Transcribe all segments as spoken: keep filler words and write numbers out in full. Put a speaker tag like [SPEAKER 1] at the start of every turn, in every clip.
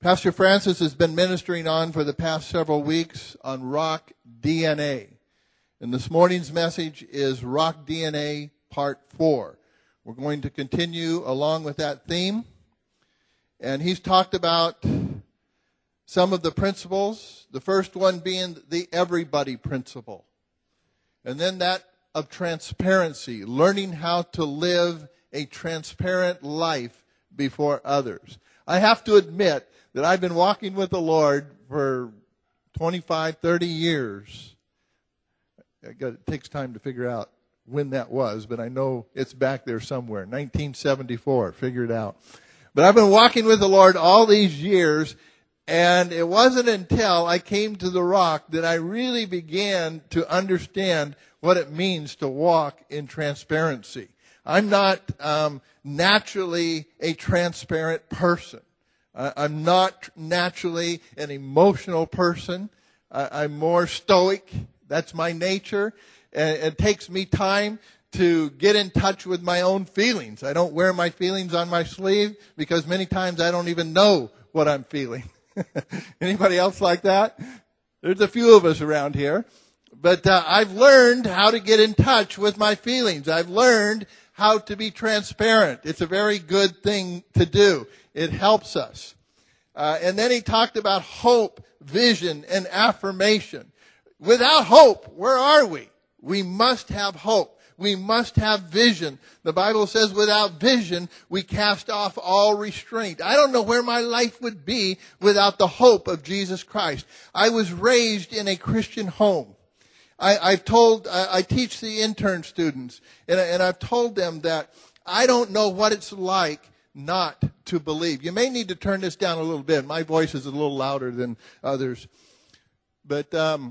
[SPEAKER 1] Pastor Francis has been ministering on for the past several weeks on Rock D N A. And this morning's message is Rock D N A Part four. We're going to continue along with that theme. And he's talked about some of the principles, the first one being the everybody principle. And then that of transparency, learning how to live a transparent life before others. I have to admit that I've been walking with the Lord for twenty-five, thirty years. It takes time to figure out when that was, but I know it's back there somewhere. nineteen seventy-four, figure it out. But I've been walking with the Lord all these years, and it wasn't until I came to the Rock that I really began to understand what it means to walk in transparency. I'm not um, naturally a transparent person. Uh, I'm not naturally an emotional person. Uh, I'm more stoic. That's my nature. And it takes me time to get in touch with my own feelings. I don't wear my feelings on my sleeve because many times I don't even know what I'm feeling. Anybody else like that? There's a few of us around here. But uh, I've learned how to get in touch with my feelings. I've learned how to be transparent. It's a very good thing to do. It helps us. Uh, and then he talked about hope, vision, and affirmation. Without hope, where are we? We must have hope. We must have vision. The Bible says without vision, we cast off all restraint. I don't know where my life would be without the hope of Jesus Christ. I was raised in a Christian home. I, I've told, I, I teach the intern students, and, and I've told them that I don't know what it's like not to believe. You may need to turn this down a little bit. My voice is a little louder than others. But um,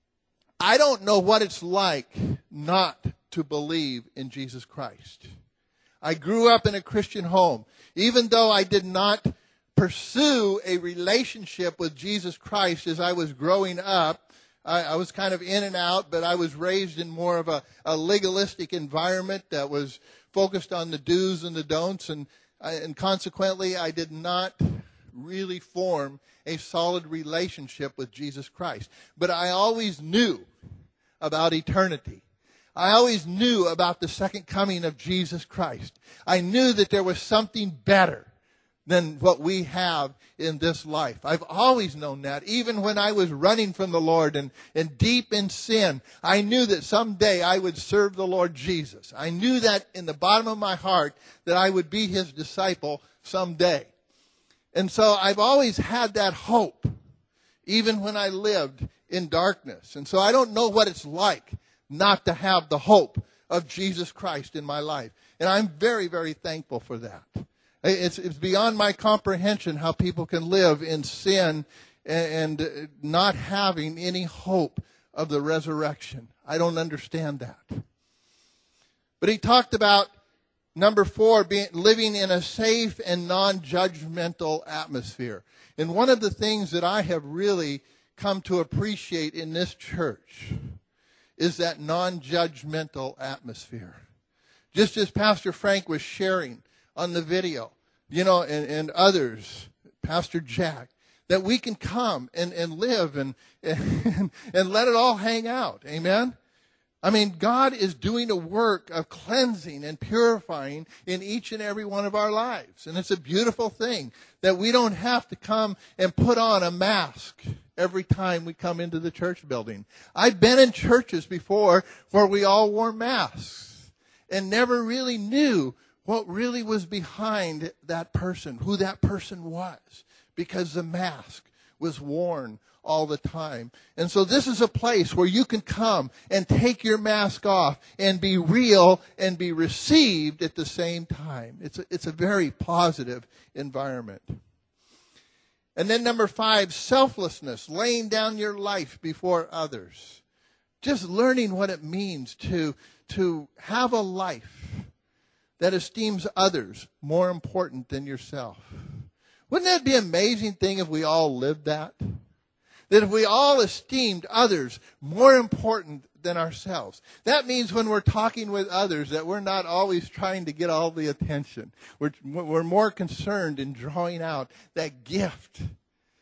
[SPEAKER 1] I don't know what it's like not to believe in Jesus Christ. I grew up in a Christian home. Even though I did not pursue a relationship with Jesus Christ as I was growing up, I, I was kind of in and out, but I was raised in more of a, a legalistic environment that was focused on the do's and the don'ts, and, and consequently I did not really form a solid relationship with Jesus Christ. But I always knew about eternity. I always knew about the second coming of Jesus Christ. I knew that there was something better than what we have in this life. I've always known that. Even when I was running from the Lord and, and deep in sin, I knew that someday I would serve the Lord Jesus. I knew that in the bottom of my heart that I would be his disciple someday. And so I've always had that hope, even when I lived in darkness. And so I don't know what it's like not to have the hope of Jesus Christ in my life. And I'm very, very thankful for that. It's, it's beyond my comprehension how people can live in sin and, and not having any hope of the resurrection. I don't understand that. But he talked about number four, being, living in a safe and non-judgmental atmosphere. And one of the things that I have really come to appreciate in this church is that non-judgmental atmosphere. Just as Pastor Frank was sharing on the video, you know, and, and others, Pastor Jack, that we can come and, and live and, and, and let it all hang out. Amen? I mean, God is doing a work of cleansing and purifying in each and every one of our lives. And it's a beautiful thing that we don't have to come and put on a mask every time we come into the church building. I've been in churches before where we all wore masks and never really knew what really was behind that person, who that person was, because the mask was worn all the time. And so this is a place where you can come and take your mask off and be real and be received at the same time. It's a, it's a very positive environment. And then number five, selflessness, laying down your life before others. Just learning what it means to, to have a life that esteems others more important than yourself. Wouldn't that be an amazing thing if we all lived that? That if we all esteemed others more important than ourselves. That means when we're talking with others that we're not always trying to get all the attention. We're, we're more concerned in drawing out that gift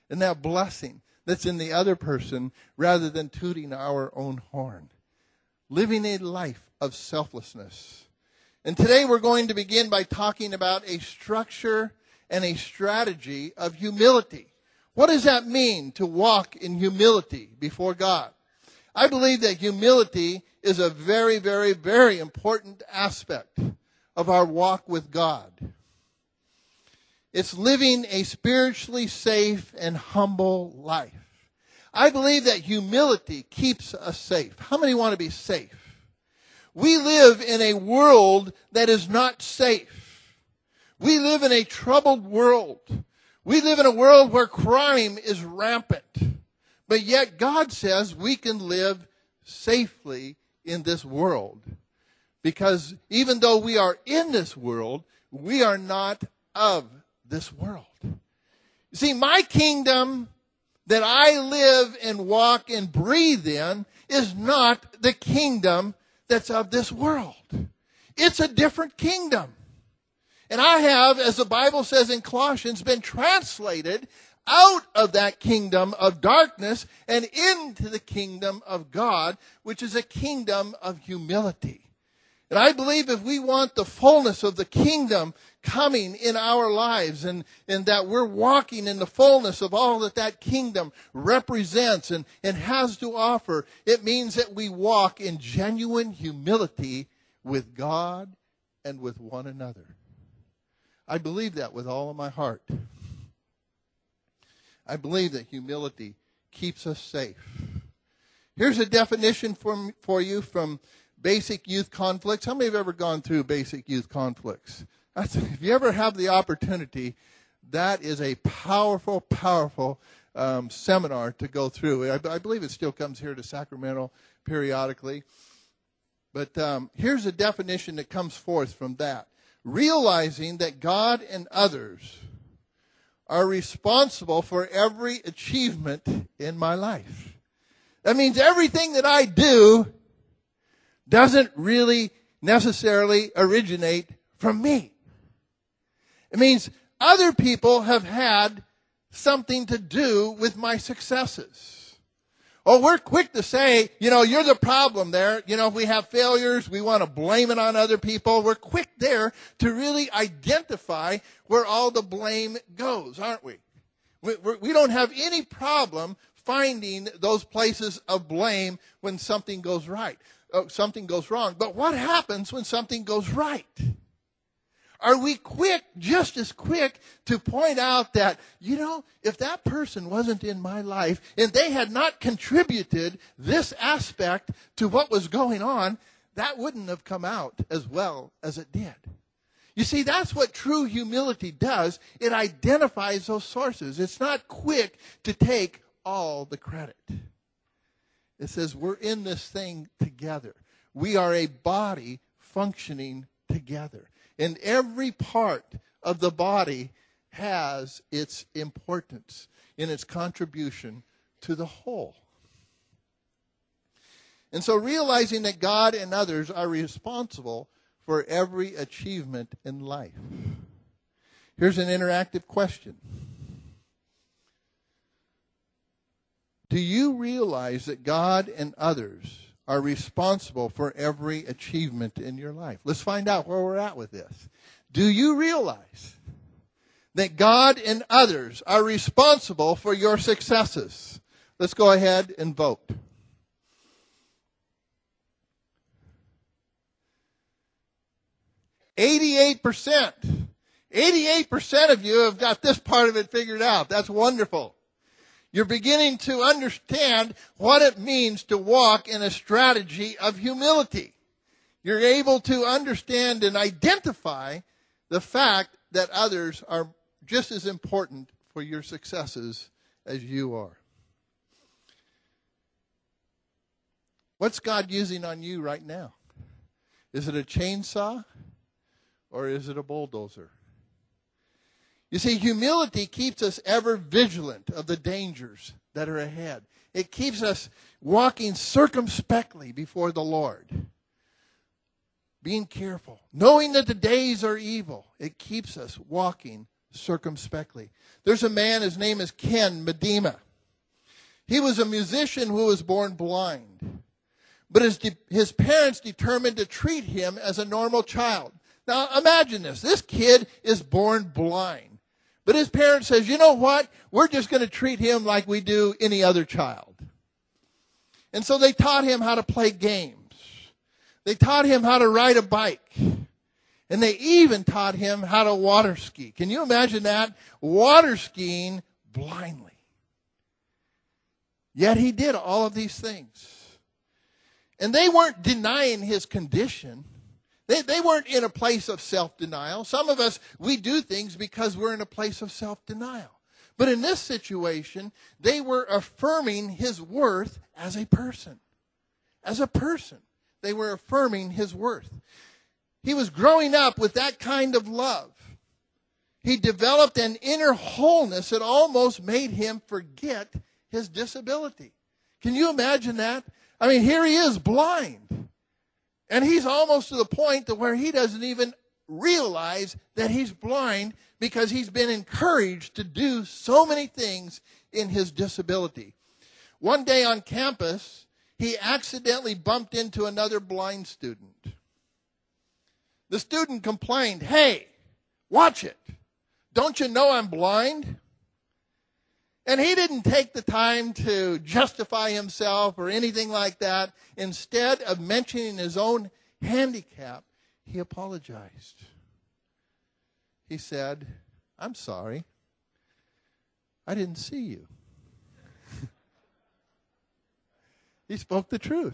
[SPEAKER 1] and that blessing that's in the other person rather than tooting our own horn. Living a life of selflessness. And today we're going to begin by talking about a structure and a strategy of humility. What does that mean to walk in humility before God? I believe that humility is a very, very, very important aspect of our walk with God. It's living a spiritually safe and humble life. I believe that humility keeps us safe. How many want to be safe? We live in a world that is not safe. We live in a troubled world. We live in a world where crime is rampant. But yet God says we can live safely in this world. Because even though we are in this world, we are not of this world. You see, my kingdom that I live and walk and breathe in is not the kingdom that's of this world. It's a different kingdom. And I have, as the Bible says in Colossians, been translated out of that kingdom of darkness and into the kingdom of God, which is a kingdom of humility. And I believe if we want the fullness of the kingdom coming in our lives and, and that we're walking in the fullness of all that that kingdom represents and, and has to offer, it means that we walk in genuine humility with God and with one another. I believe that with all of my heart. I believe that humility keeps us safe. Here's a definition for, for you from Basic Youth Conflicts. How many have ever gone through Basic Youth Conflicts? That's, if you ever have the opportunity, that is a powerful, powerful um, seminar to go through. I, I believe it still comes here to Sacramento periodically. But um, here's a definition that comes forth from that. Realizing that God and others are responsible for every achievement in my life. That means everything that I do doesn't really necessarily originate from me. It means other people have had something to do with my successes. Oh, we're quick to say, you know, you're the problem there. You know, if we have failures, we want to blame it on other people. We're quick there to really identify where all the blame goes, aren't we? We, we're, we don't have any problem finding those places of blame when something goes right, uh, something goes wrong. But what happens when something goes right? Are we quick, just as quick, to point out that, you know, if that person wasn't in my life and they had not contributed this aspect to what was going on, that wouldn't have come out as well as it did. You see, that's what true humility does. It identifies those sources. It's not quick to take all the credit. It says we're in this thing together. We are a body functioning together. And every part of the body has its importance in its contribution to the whole. And so realizing that God and others are responsible for every achievement in life. Here's an interactive question. Do you realize that God and others are responsible for every achievement in your life? Let's find out where we're at with this. Do you realize that God and others are responsible for your successes? Let's go ahead and vote. eighty-eight percent. eighty-eight percent of you have got this part of it figured out. That's wonderful. You're beginning to understand what it means to walk in a strategy of humility. You're able to understand and identify the fact that others are just as important for your successes as you are. What's God using on you right now? Is it a chainsaw or is it a bulldozer? You see, humility keeps us ever vigilant of the dangers that are ahead. It keeps us walking circumspectly before the Lord. Being careful. Knowing that the days are evil. It keeps us walking circumspectly. There's a man, his name is Ken Medema. He was a musician who was born blind. But his, de- his parents determined to treat him as a normal child. Now imagine this. This kid is born blind. But his parents says, you know what? We're just going to treat him like we do any other child. And so they taught him how to play games. They taught him how to ride a bike. And they even taught him how to water ski. Can you imagine that? Water skiing blindly. Yet he did all of these things. And they weren't denying his condition. They, they weren't in a place of self-denial. Some of us, we do things because we're in a place of self-denial. But in this situation, they were affirming his worth as a person. As a person, they were affirming his worth. He was growing up with that kind of love. He developed an inner wholeness that almost made him forget his disability. Can you imagine that? I mean, here he is blind. And he's almost to the point to where he doesn't even realize that he's blind because he's been encouraged to do so many things in his disability. One day on campus, he accidentally bumped into another blind student. The student complained, "Hey, watch it. Don't you know I'm blind?" And he didn't take the time to justify himself or anything like that. Instead of mentioning his own handicap, he apologized. He said, "I'm sorry. I didn't see you." He spoke the truth.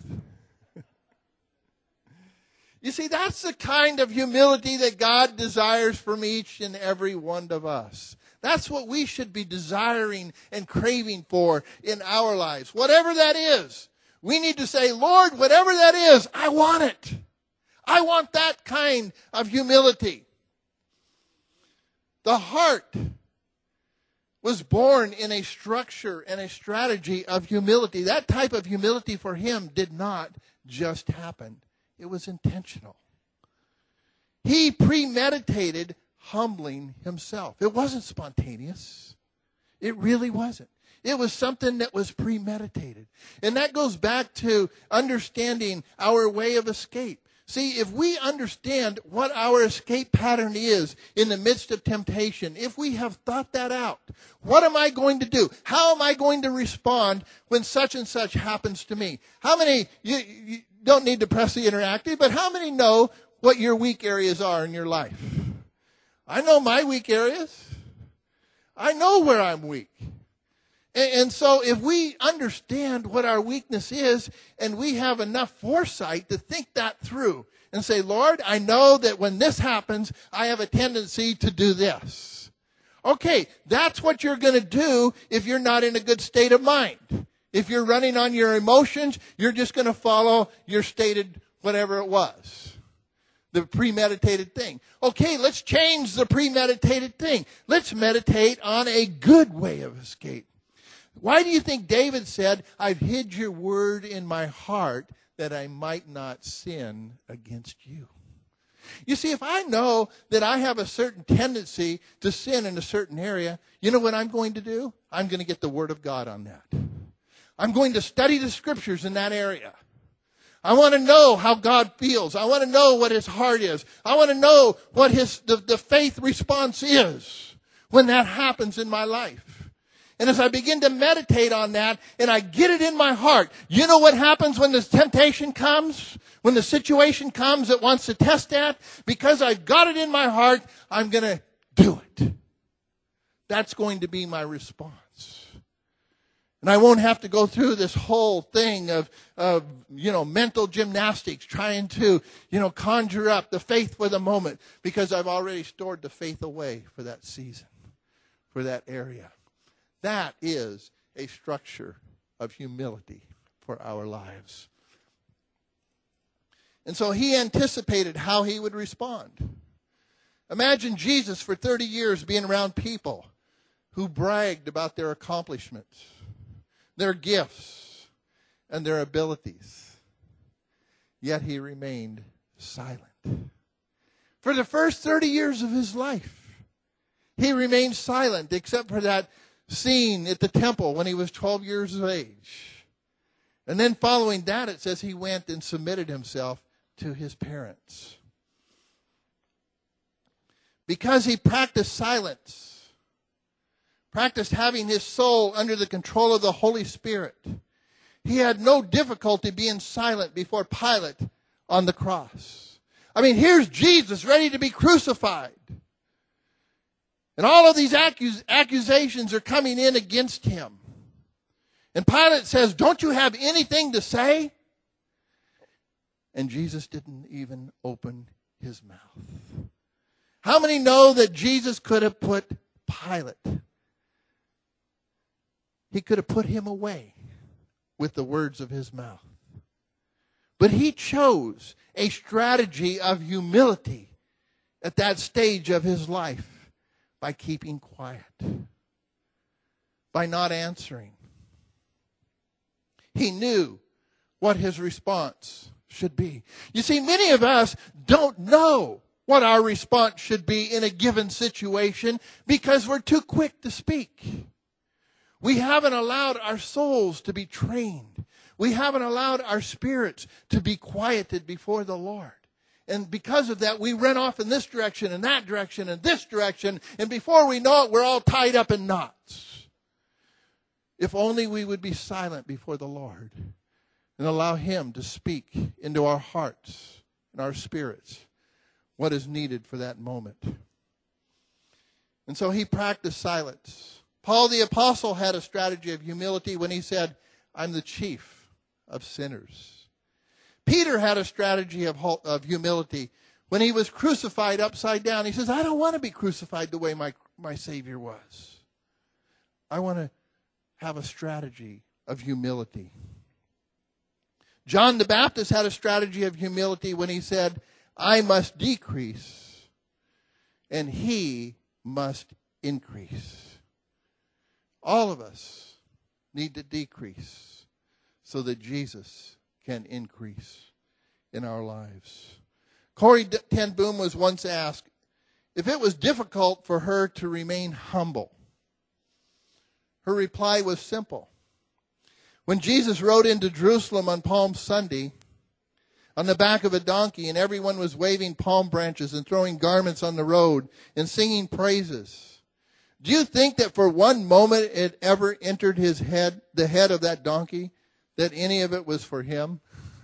[SPEAKER 1] You see, that's the kind of humility that God desires from each and every one of us. That's what we should be desiring and craving for in our lives. Whatever that is, we need to say, "Lord, whatever that is, I want it. I want that kind of humility." The heart was born in a structure and a strategy of humility. That type of humility for him did not just happen. It was intentional. He premeditated humbling himself. It wasn't spontaneous. It really wasn't. It was something that was premeditated. And that goes back to understanding our way of escape. See, if we understand what our escape pattern is in the midst of temptation, if we have thought that out, what am I going to do? How am I going to respond when such and such happens to me? How many, you, you don't need to press the interactive, but how many know what your weak areas are in your life? I know my weak areas. I know where I'm weak. And, and so if we understand what our weakness is and we have enough foresight to think that through and say, "Lord, I know that when this happens, I have a tendency to do this." Okay, that's what you're going to do if you're not in a good state of mind. If you're running on your emotions, you're just going to follow your stated whatever it was. The premeditated thing. Okay, let's change the premeditated thing. Let's meditate on a good way of escape. Why do you think David said, "I've hid your word in my heart that I might not sin against you"? You see, if I know that I have a certain tendency to sin in a certain area, you know what I'm going to do? I'm going to get the word of God on that. I'm going to study the scriptures in that area. I want to know how God feels. I want to know what his heart is. I want to know what his the, the faith response is when that happens in my life. And as I begin to meditate on that and I get it in my heart, you know what happens when this temptation comes? When the situation comes that wants to test that? Because I've got it in my heart, I'm going to do it. That's going to be my response. And I won't have to go through this whole thing of, of, you know, mental gymnastics, trying to, you know, conjure up the faith for the moment, because I've already stored the faith away for that season, for that area. That is a structure of humility for our lives. And so he anticipated how he would respond. Imagine Jesus for thirty years being around people who bragged about their accomplishments, their gifts, and their abilities. Yet he remained silent. For the first thirty years of his life, He remained silent except for that scene at the temple when he was twelve years of age. And then following that, it says he went and submitted himself to his parents. Because he practiced silence, practiced having his soul under the control of the Holy Spirit, he had no difficulty being silent before Pilate on the cross. I mean, here's Jesus ready to be crucified. And all of these accus- accusations are coming in against him. And Pilate says, "Don't you have anything to say?" And Jesus didn't even open his mouth. How many know that Jesus could have put Pilate, he could have put him away with the words of his mouth. But he chose a strategy of humility at that stage of his life by keeping quiet, by not answering. He knew what his response should be. You see, many of us don't know what our response should be in a given situation because we're too quick to speak. We haven't allowed our souls to be trained. We haven't allowed our spirits to be quieted before the Lord. And because of that, we run off in this direction and that direction and this direction. And before we know it, we're all tied up in knots. If only we would be silent before the Lord and allow Him to speak into our hearts and our spirits what is needed for that moment. And so he practiced silence. Paul the Apostle had a strategy of humility when he said, "I'm the chief of sinners." Peter had a strategy of, of humility when he was crucified upside down. He says, "I don't want to be crucified the way my, my Savior was. I want to have a strategy of humility." John the Baptist had a strategy of humility when he said, "I must decrease and He must increase." All of us need to decrease so that Jesus can increase in our lives. Corrie ten Boom was once asked if it was difficult for her to remain humble. Her reply was simple. When Jesus rode into Jerusalem on Palm Sunday on the back of a donkey, and everyone was waving palm branches and throwing garments on the road and singing praises, do you think that for one moment it ever entered his head, the head of that donkey, that any of it was for him?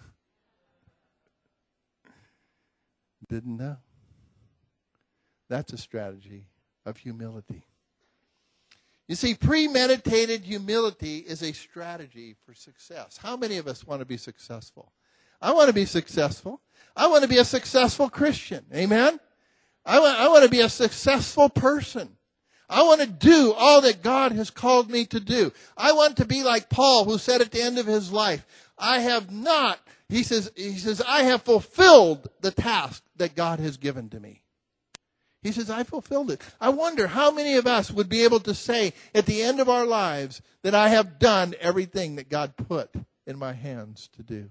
[SPEAKER 1] Didn't know. That's a strategy of humility. You see, premeditated humility is a strategy for success. How many of us want to be successful? I want to be successful. I want to be a successful Christian. Amen? I want, I want to be a successful person. I want to do all that God has called me to do. I want to be like Paul, who said at the end of his life, I have not, he says, he says, I have fulfilled the task that God has given to me. He says, I fulfilled it. I wonder how many of us would be able to say at the end of our lives that I have done everything that God put in my hands to do.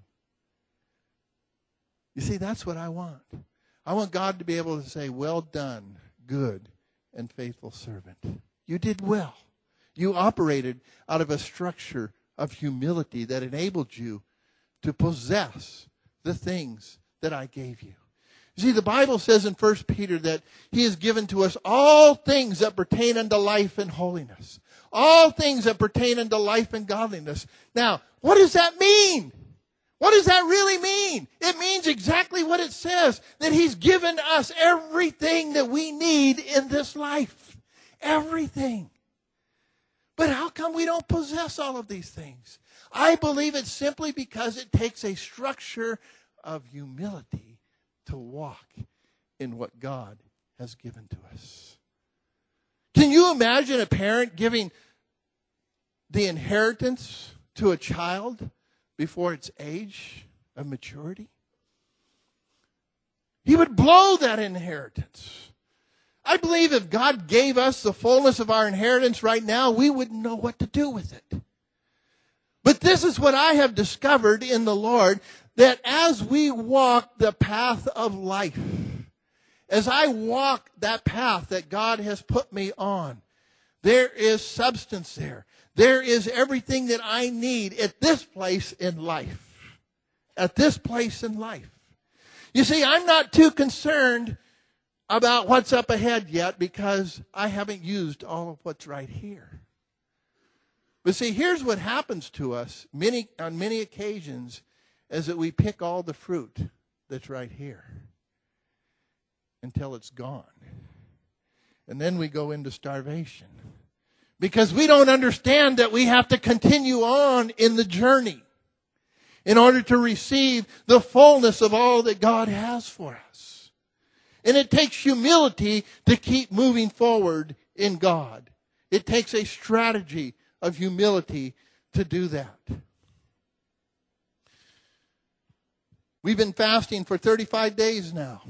[SPEAKER 1] You see, that's what I want. I want God to be able to say, well done, good and faithful servant. You did well. You operated out of a structure of humility that enabled you to possess the things that I gave you. You see, the Bible says in First Peter that He has given to us all things that pertain unto life and holiness. All things that pertain unto life and godliness. Now, what does that mean? What does that really mean? It means exactly what it says, that He's given us everything that we need in this life. Everything. But how come we don't possess all of these things? I believe it's simply because it takes a structure of humility to walk in what God has given to us. Can you imagine a parent giving the inheritance to a child before its age of maturity? He would blow that inheritance. I believe if God gave us the fullness of our inheritance right now, we wouldn't know what to do with it. But this is what I have discovered in the Lord, that as we walk the path of life, as I walk that path that God has put me on, there is substance there. There is everything that I need at this place in life. At this place in life. You see, I'm not too concerned about what's up ahead yet because I haven't used all of what's right here. But see, here's what happens to us many on many occasions is that we pick all the fruit that's right here until it's gone. And then we go into starvation. Because we don't understand that we have to continue on in the journey in order to receive the fullness of all that God has for us. And it takes humility to keep moving forward in God. It takes a strategy of humility to do that. We've been fasting for thirty-five days now.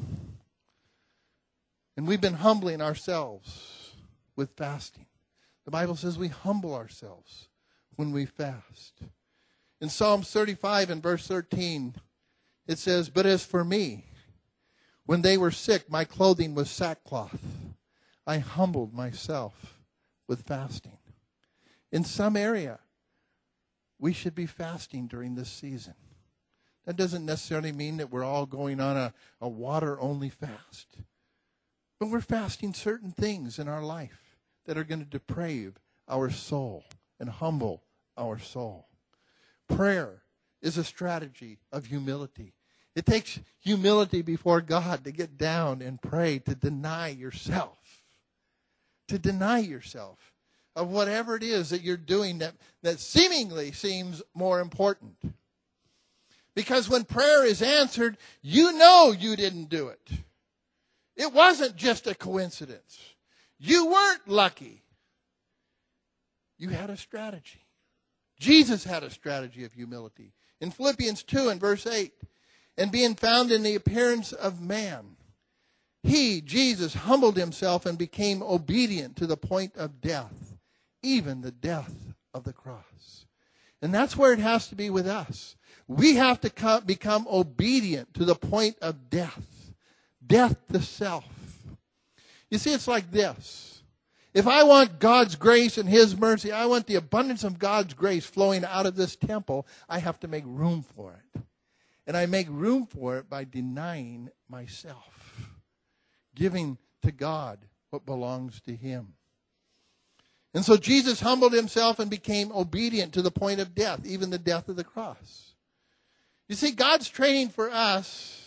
[SPEAKER 1] And we've been humbling ourselves with fasting. The Bible says we humble ourselves when we fast. In Psalm thirty-five and verse thirteen, it says, "But as for me, when they were sick, my clothing was sackcloth. I humbled myself with fasting." In some area, we should be fasting during this season. That doesn't necessarily mean that we're all going on a, a water-only fast. But we're fasting certain things in our life that are going to deprave our soul and humble our soul. Prayer is a strategy of humility. It takes humility before God to get down and pray, to deny yourself. To deny yourself of whatever it is that you're doing that, that seemingly seems more important. Because when prayer is answered, you know you didn't do it. It wasn't just a coincidence. You weren't lucky. You had a strategy. Jesus had a strategy of humility. In Philippians two and verse eight, "And being found in the appearance of man, he, Jesus, humbled himself and became obedient to the point of death, even the death of the cross." And that's where it has to be with us. We have to come, become obedient to the point of death. Death to self. You see, it's like this. If I want God's grace and His mercy, I want the abundance of God's grace flowing out of this temple, I have to make room for it. And I make room for it by denying myself. Giving to God what belongs to Him. And so Jesus humbled Himself and became obedient to the point of death, even the death of the cross. You see, God's training for us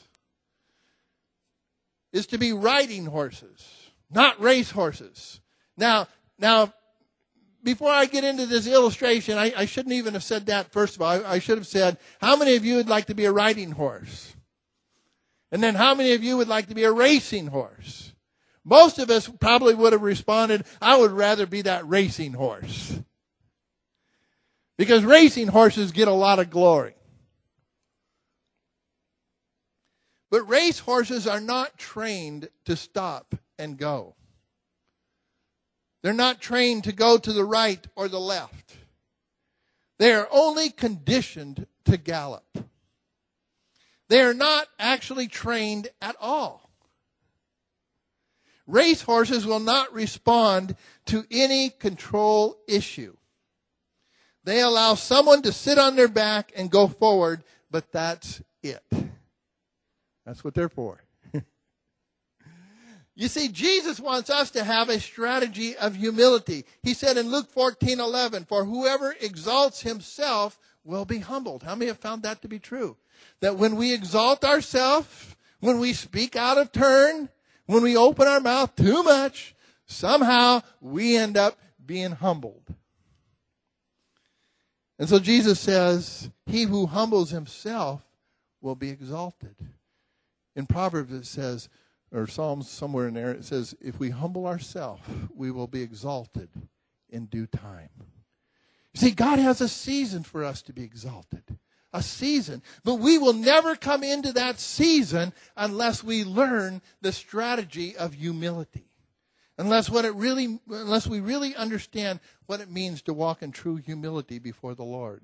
[SPEAKER 1] is to be riding horses, not race horses. Now, now, before I get into this illustration, I, I shouldn't even have said that first of all. I, I should have said, how many of you would like to be a riding horse? And then how many of you would like to be a racing horse? Most of us probably would have responded, I would rather be that racing horse. Because racing horses get a lot of glory. But race horses are not trained to stop and go. They're not trained to go to the right or the left. They are only conditioned to gallop. They are not actually trained at all. Race horses will not respond to any control issue. They allow someone to sit on their back and go forward, but that's it. That's what they're for. You see, Jesus wants us to have a strategy of humility. He said in Luke fourteen eleven, "For whoever exalts himself will be humbled." How many have found that to be true? That when we exalt ourselves, when we speak out of turn, when we open our mouth too much, somehow we end up being humbled. And so Jesus says, he who humbles himself will be exalted. In Proverbs it says, or Psalms somewhere in there, it says, if we humble ourselves, we will be exalted in due time. You see, God has a season for us to be exalted. A season. But we will never come into that season unless we learn the strategy of humility. Unless what it really, unless we really understand what it means to walk in true humility before the Lord.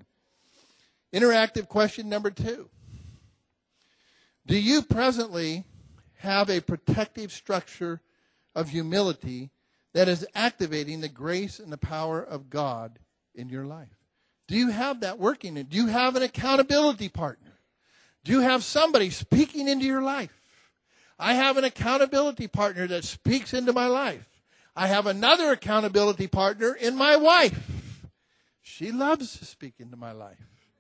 [SPEAKER 1] Interactive question number two. Do you presently have a protective structure of humility that is activating the grace and the power of God in your life? Do you have that working? Do you have an accountability partner? Do you have somebody speaking into your life? I have an accountability partner that speaks into my life. I have another accountability partner in my wife. She loves to speak into my life.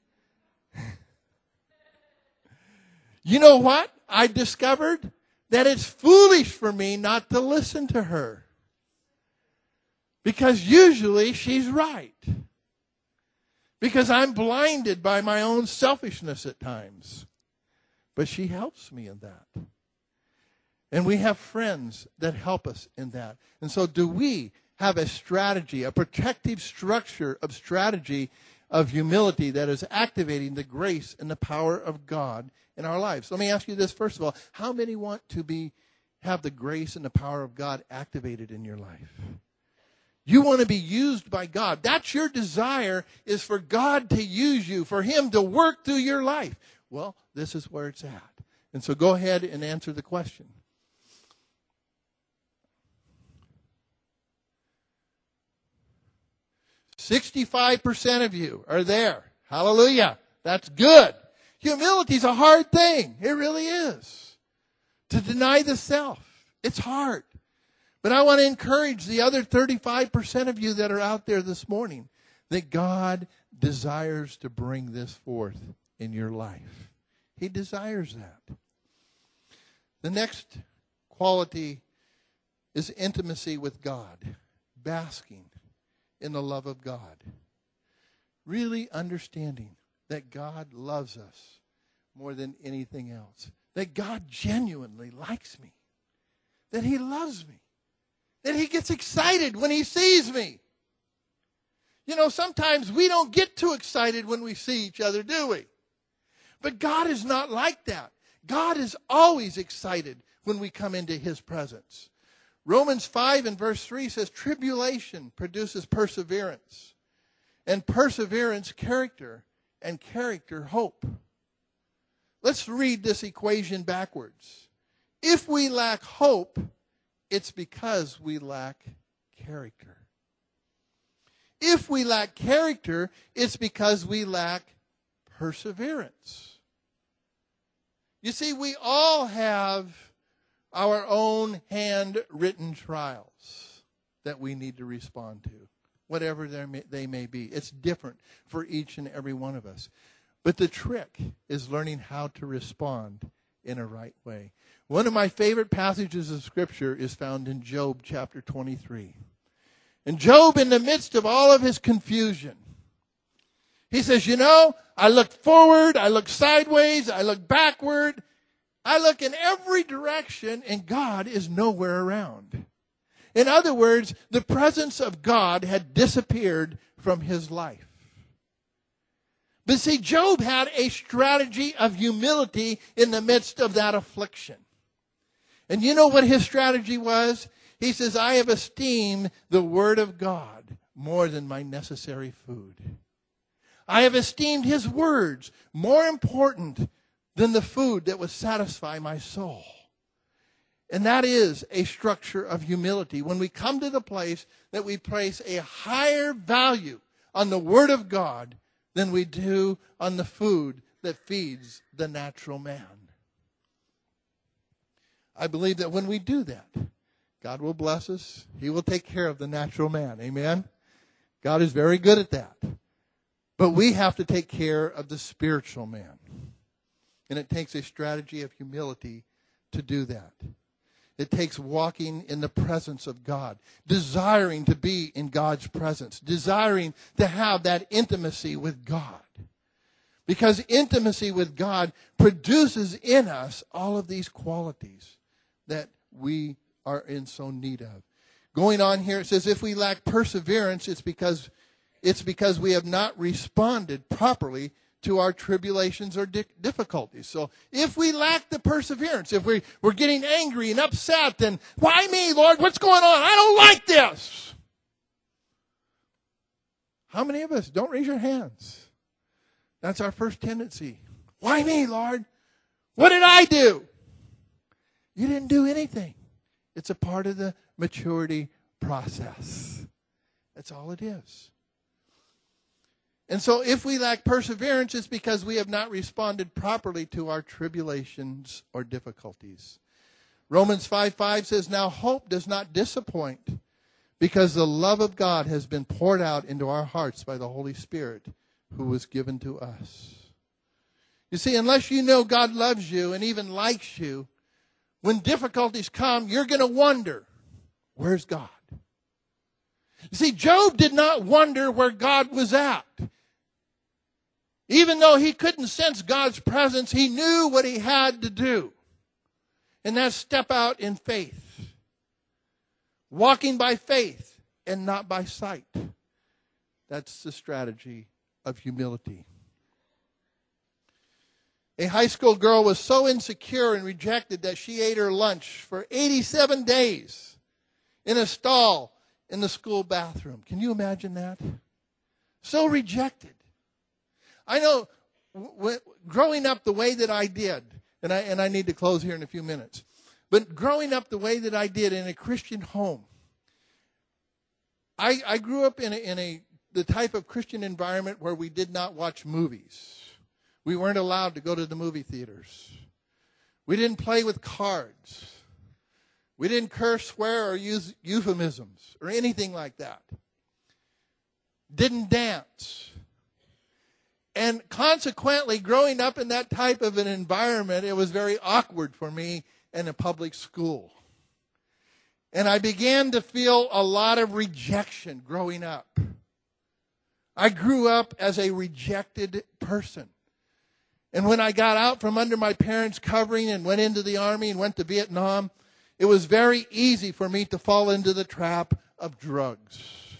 [SPEAKER 1] You know what? I discovered that it's foolish for me not to listen to her. Because usually she's right. Because I'm blinded by my own selfishness at times. But she helps me in that. And we have friends that help us in that. And so do we have a strategy, a protective structure of strategy of humility that is activating the grace and the power of God in our lives? Let me ask you this first of all. How many want to be have the grace and the power of God activated in your life? You want to be used by God. That's your desire, is for God to use you, for Him to work through your life. Well, this is where it's at. And so go ahead and answer the question. sixty-five percent of you are there. Hallelujah. That's good. Humility is a hard thing. It really is. To deny the self. It's hard. But I want to encourage the other thirty-five percent of you that are out there this morning that God desires to bring this forth in your life. He desires that. The next quality is intimacy with God. Basking in the love of God. Really understanding that God loves us more than anything else. That God genuinely likes me. That He loves me. That He gets excited when He sees me. You know, sometimes we don't get too excited when we see each other, do we? But God is not like that. God is always excited when we come into His presence. Romans five and verse three says, tribulation produces perseverance, and perseverance, character, and character, hope. Let's read this equation backwards. If we lack hope, it's because we lack character. If we lack character, it's because we lack perseverance. You see, we all have our own handwritten trials that we need to respond to, whatever they may be. It's different for each and every one of us. But the trick is learning how to respond in a right way. One of my favorite passages of Scripture is found in Job chapter twenty-three. And Job, in the midst of all of his confusion, he says, you know, I looked forward, I looked sideways, I looked backward, I look in every direction, and God is nowhere around. In other words, the presence of God had disappeared from his life. But see, Job had a strategy of humility in the midst of that affliction. And you know what his strategy was? He says, I have esteemed the word of God more than my necessary food. I have esteemed His words more important than the food that would satisfy my soul. And that is a structure of humility. When we come to the place that we place a higher value on the Word of God than we do on the food that feeds the natural man. I believe that when we do that, God will bless us. He will take care of the natural man. Amen? God is very good at that. But we have to take care of the spiritual man. And it takes a strategy of humility to do that. It takes walking in the presence of God, desiring to be in God's presence, desiring to have that intimacy with God. Because intimacy with God produces in us all of these qualities that we are in so need of. Going on here, it says, if we lack perseverance, it's because it's because we have not responded properly to our tribulations or di- difficulties. So if we lack the perseverance, if we, we're getting angry and upset, then why me, Lord? What's going on? I don't like this. How many of us? Don't raise your hands. That's our first tendency. Why me, Lord? What did I do? You didn't do anything. It's a part of the maturity process. That's all it is. And so if we lack perseverance, it's because we have not responded properly to our tribulations or difficulties. Romans five five says, now hope does not disappoint, because the love of God has been poured out into our hearts by the Holy Spirit who was given to us. You see, unless you know God loves you and even likes you, when difficulties come, you're going to wonder, where's God? You see, Job did not wonder where God was at. Even though he couldn't sense God's presence, he knew what he had to do. And that's step out in faith. Walking by faith and not by sight. That's the strategy of humility. A high school girl was so insecure and rejected that she ate her lunch for eighty-seven days in a stall in the school bathroom. Can you imagine that? So rejected. I know w- growing up the way that I did, and I, and I need to close here in a few minutes, but growing up the way that I did in a Christian home, I, I grew up in a, in a the type of Christian environment where we did not watch movies. We weren't allowed to go to the movie theaters. We didn't play with cards. We didn't curse, swear, or use euphemisms or anything like that. Didn't dance. And consequently, growing up in that type of an environment, it was very awkward for me in a public school. And I began to feel a lot of rejection growing up. I grew up as a rejected person. And when I got out from under my parents' covering and went into the Army and went to Vietnam, it was very easy for me to fall into the trap of drugs.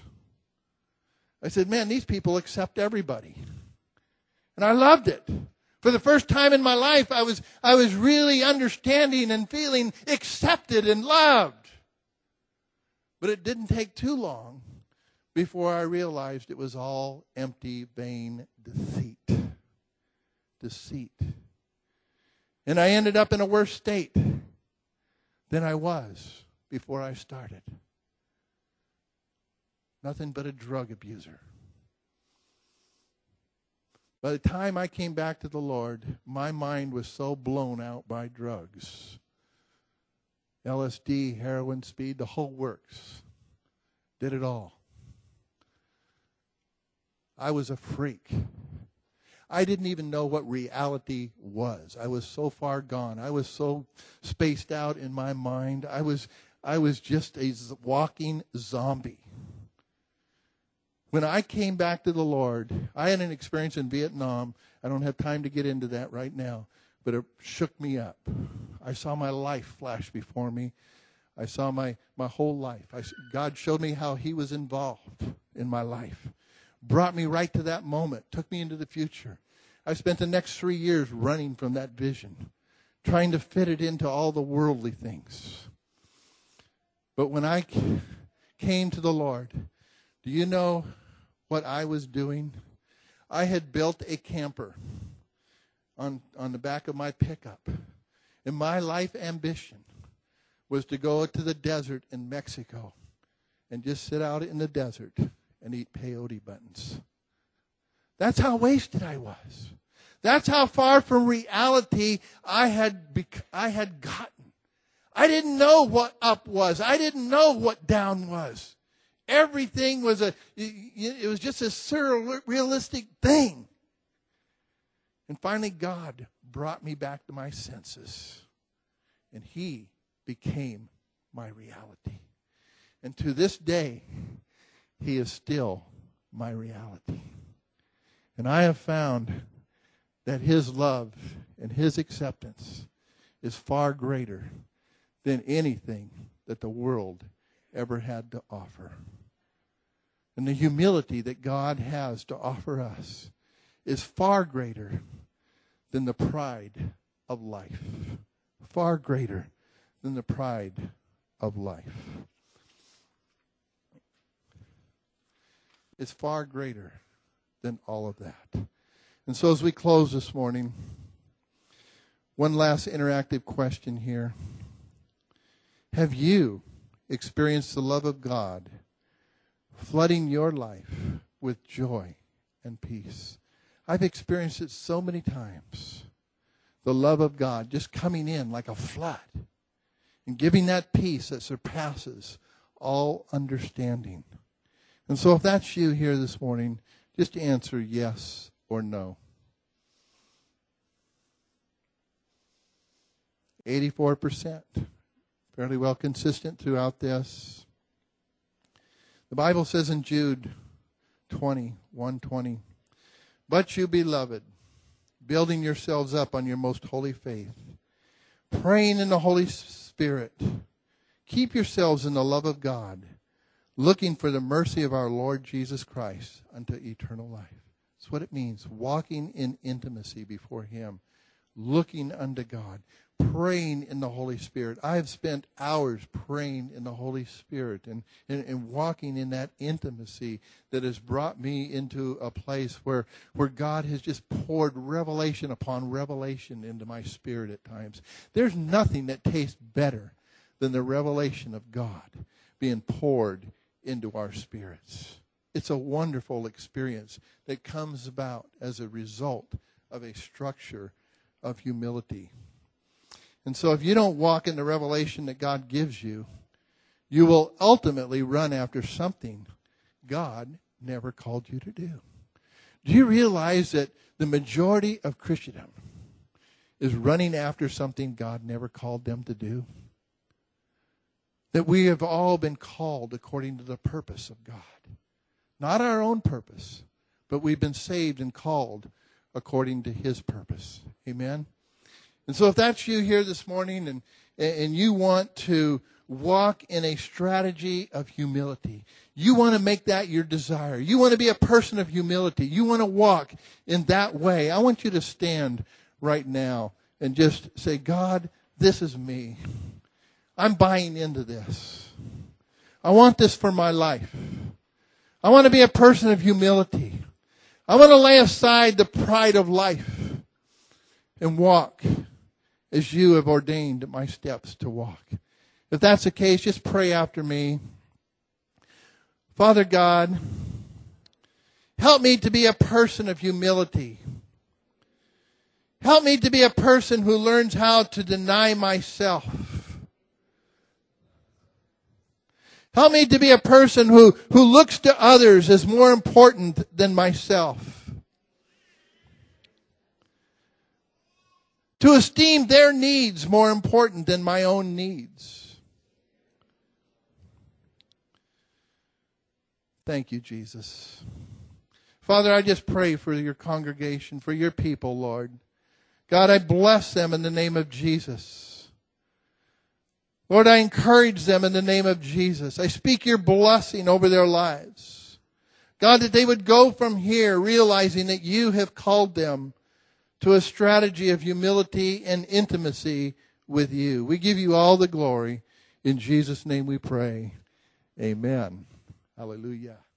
[SPEAKER 1] I said, man, these people accept everybody. And I loved it. For the first time in my life, I was, I was really understanding and feeling accepted and loved. But it didn't take too long before I realized it was all empty, vain deceit. Deceit. And I ended up in a worse state than I was before I started. Nothing but a drug abuser. By the time I came back to the Lord, my mind was so blown out by drugs. L S D, heroin, speed, the whole works. Did it all. I was a freak. I didn't even know what reality was. I was so far gone. I was so spaced out in my mind. I was, I was just a walking zombie. When I came back to the Lord, I had an experience in Vietnam. I don't have time to get into that right now, but it shook me up. I saw my life flash before me. I saw my, my whole life. I, God showed me how he was involved in my life. Brought me right to that moment, took me into the future. I spent the next three years running from that vision, trying to fit it into all the worldly things. But when I came to the Lord, do you know what I was doing? I had built a camper on, on the back of my pickup. And my life ambition was to go to the desert in Mexico and just sit out in the desert and eat peyote buttons. That's how wasted I was. That's how far from reality I had bec- I had gotten. I didn't know what up was. I didn't know what down was. Everything was a, it was just a surrealistic thing. And finally God brought me back to my senses. And he became my reality. And to this day, he is still my reality. And I have found that his love and his acceptance is far greater than anything that the world ever had to offer. And the humility that God has to offer us is far greater than the pride of life. Far greater than the pride of life. It's far greater than all of that. And so as we close this morning, one last interactive question here. Have you experienced the love of God flooding your life with joy and peace? I've experienced it so many times. The love of God just coming in like a flood and giving that peace that surpasses all understanding. And so if that's you here this morning, just answer yes or no. eighty-four percent. Fairly well consistent throughout this. The Bible says in Jude twenty, one twenty, but you, beloved, building yourselves up on your most holy faith, praying in the Holy Spirit, keep yourselves in the love of God, looking for the mercy of our Lord Jesus Christ unto eternal life. That's what it means, walking in intimacy before Him, looking unto God, praying in the Holy Spirit. I have spent hours praying in the Holy Spirit and, and, and walking in that intimacy that has brought me into a place where, where God has just poured revelation upon revelation into my spirit at times. There's nothing that tastes better than the revelation of God being poured into our spirits. It's a wonderful experience that comes about as a result of a structure of humility. And so if you don't walk in the revelation that God gives you, you will ultimately run after something God never called you to do. Do you realize that the majority of Christendom is running after something God never called them to do? That we have all been called according to the purpose of God. Not our own purpose, but we've been saved and called according to His purpose. Amen? And so if that's you here this morning and, and you want to walk in a strategy of humility, you want to make that your desire, you want to be a person of humility, you want to walk in that way, I want you to stand right now and just say, God, this is me. I'm buying into this. I want this for my life. I want to be a person of humility. I want to lay aside the pride of life and walk as you have ordained my steps to walk. If that's the case, just pray after me. Father God, help me to be a person of humility. Help me to be a person who learns how to deny myself. Help me to be a person who, who looks to others as more important than myself. To esteem their needs more important than my own needs. Thank you, Jesus. Father, I just pray for your congregation, for your people, Lord. God, I bless them in the name of Jesus. Lord, I encourage them in the name of Jesus. I speak your blessing over their lives. God, that they would go from here realizing that you have called them to a strategy of humility and intimacy with you. We give you all the glory. In Jesus' name we pray. Amen. Hallelujah.